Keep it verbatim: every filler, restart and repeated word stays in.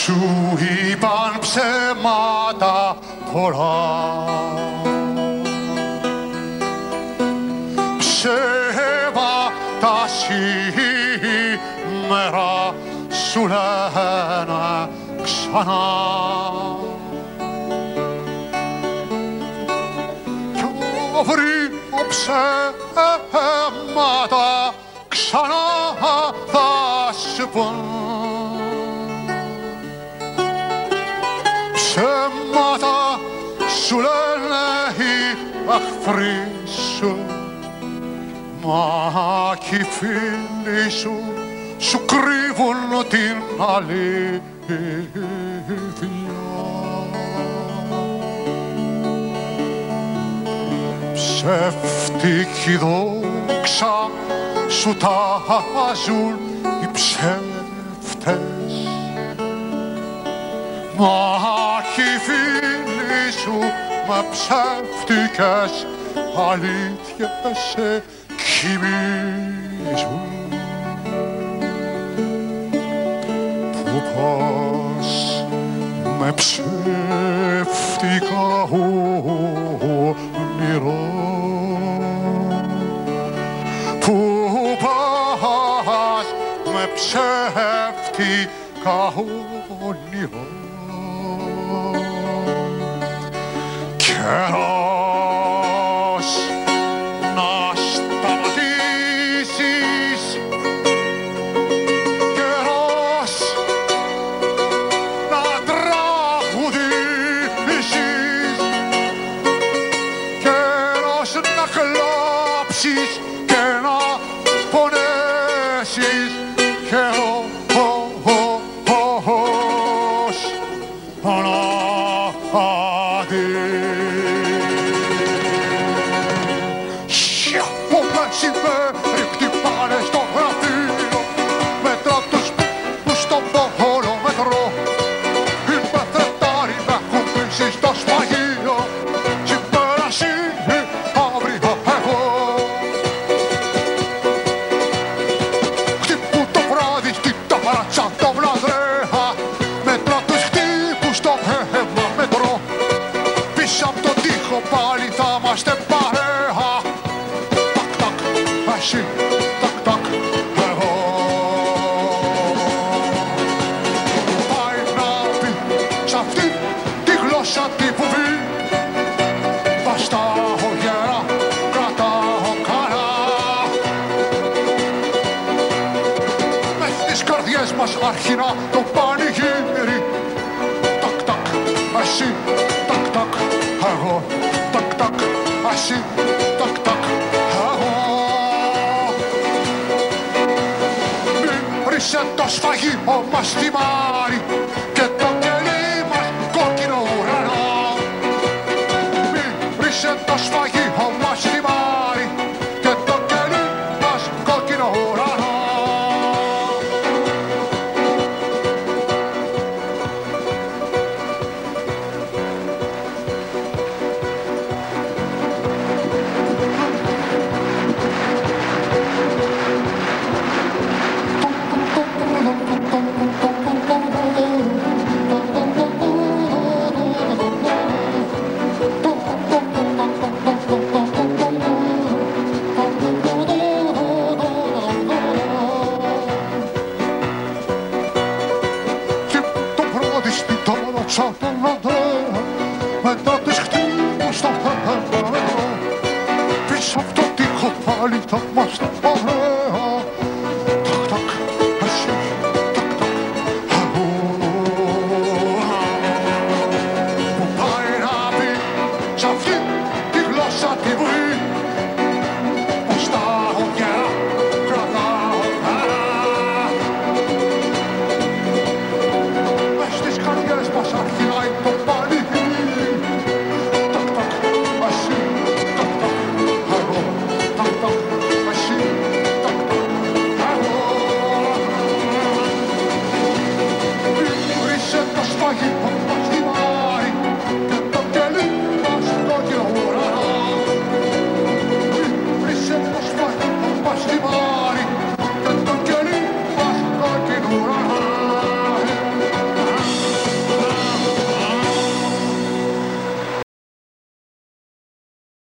σου είπαν ψέματα πολλά. Ψέματα σήμερα σου λένε ξανά. Κι αύριο ψέματα ξανά θα σου πουν. Ψέματα σου λένε οι εχθροί σου, μα κι οι φίλοι σου σου κρύβουν την αλήθεια. Ψεύτικη δόξα σου τάζουν οι ψεύτες, μα κι οι φίλοι σου με ψεύτικες αλήθειες σε κοιμίζουν. Που πας με ψεύτικα όνειρα, που πας με ψεύτικα όνειρα. Καιρός να σταματήσεις, καιρός να τραγουδήσεις, καιρός να κλάψεις και να πονέσεις, καιρός αρχινά το πανηγύρι. Τακ τακ, εσύ, τακ τακ, εγώ. Τακ τακ, εσύ, τακ τακ, εγώ. Μην ρίσε το σφαγείο μας τη Μάρη και